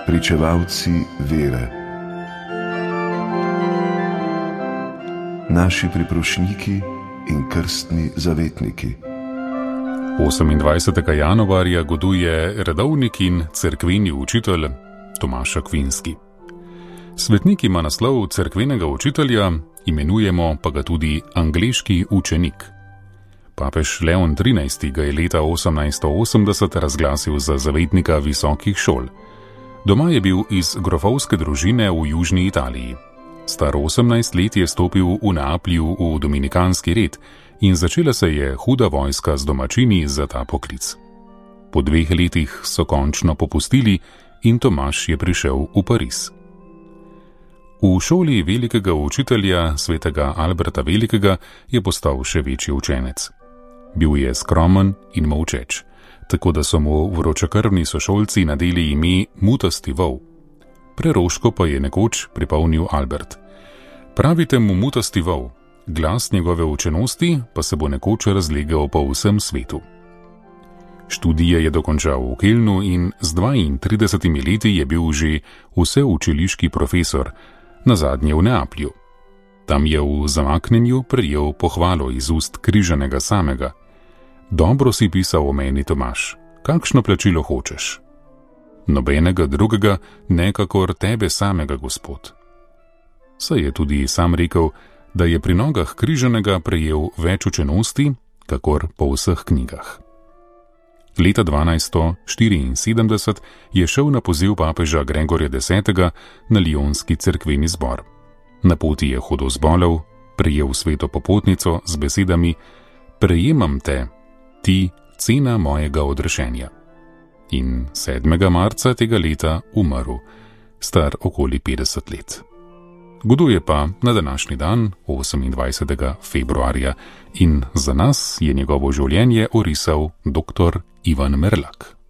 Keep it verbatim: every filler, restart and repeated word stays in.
pričevalci vere, naši priprošniki in krstni zavetniki. osemindvajsetega januarja goduje redovnik in cerkveni učitelj Tomaž Akvinski. Svetnik ima naslov cerkvenega učitelja, imenujemo pa ga tudi angleški učenik. Papež Leon trinajsti ga je leta osemnajststo osemdeset razglasil za zavetnika visokih šol. Doma je bil iz grofovske družine v južni Italiji. Star osemnajst let je stopil v Neaplju v dominikanski red in začela se je huda vojska z domačini za ta poklic. Po dveh letih so končno popustili in Tomaž je prišel v Pariz. V šoli velikega učitelja, svetega Alberta Velikega, je postal še večji učenec. Bil je skromen in molčeč, tako da so mu vročekrvni sošolci nadeli ime Mutasti vol. Preroško pa je nekoč pripolnil Albert. Pravite mu Mutasti vol, glas njegove učenosti pa se bo nekoč razlegal po vsem svetu. Študije je dokončal v Kelnu in z dvaintridesetimi leti je bil že vseučiliški profesor, nazadnje v Neaplju. Tam je v zamaknjenju prejel pohvalo iz ust križanega samega. Dobro si pisal o meni, Tomaž, kakšno plačilo hočeš? Nobenega drugega, ne kakor tebe samega, Gospod. Saj je tudi sam rekel, da je pri nogah križanega prejel več učenosti, kakor po vseh knjigah. Leta dvanajststo štiriinsedemdeset je šel na poziv papeža Gregorja desetega na Lionski cerkveni zbor. Na poti je hudo zbolel, prejel sveto popotnico z besedami: "Prejemam te, ti, cena mojega odrešenja." In sedmega marca tega leta umrl, star okoli petdeset let. Goduje pa na današnji dan, osemindvajsetega februarja, in za nas je njegovo življenje orisal doktor Ivan Merlak.